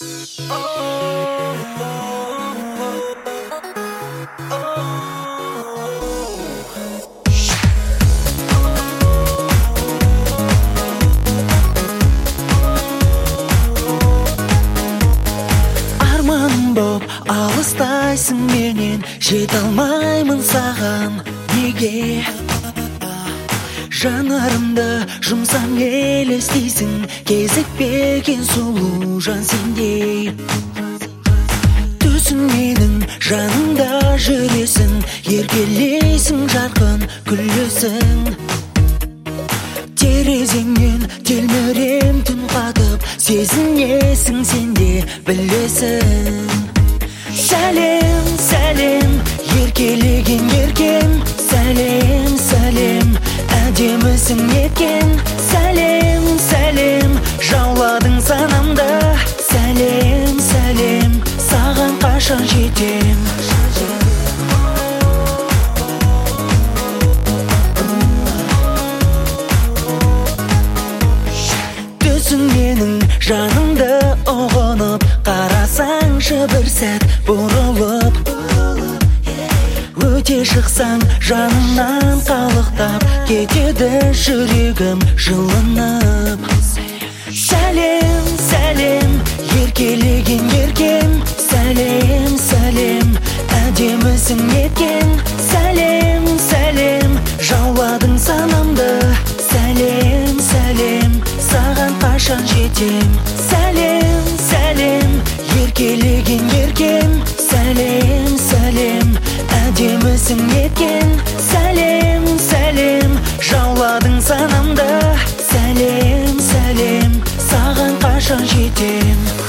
Арманым боп алыстайсың менен, жете алмаймын саған неге? Жанарымды жұмсам елестейсің, кезікпеген сұлу жан сендей. Түсің менің жанымда жүресің, еркелейсің, жарқын күлесің. Терезеңнен телмірем түн қатып, сезінесің, сенде білесің. Сәлем, сәлем, еркелеген еркем, сәлем, сәлем, әдемісің неткен. Сәлем, сәлем, жауладың санамды. Сәлем, сәлем, саған қашан жетем? Түсің менің жанымды ұғынып, қарасаңшы бір сәт бұрылып. Өте шықсаң жанымнан қалықтап, кетеді жүрегім жылынып. Сәлем, сәлем, еркелеген еркем, сәлем, сәлем, әдемісің неткен. Сәлем, сәлем, жауладың санамды. Сәлем, сәлем, саған қашан жетем? Сәлем, сәлем, еркелеген еркем, сәлем, сәлем, әдемісің неткен. Сәлем, сәлем, жауладың санамды. Сәлем, сәлем, саған қашан жетем?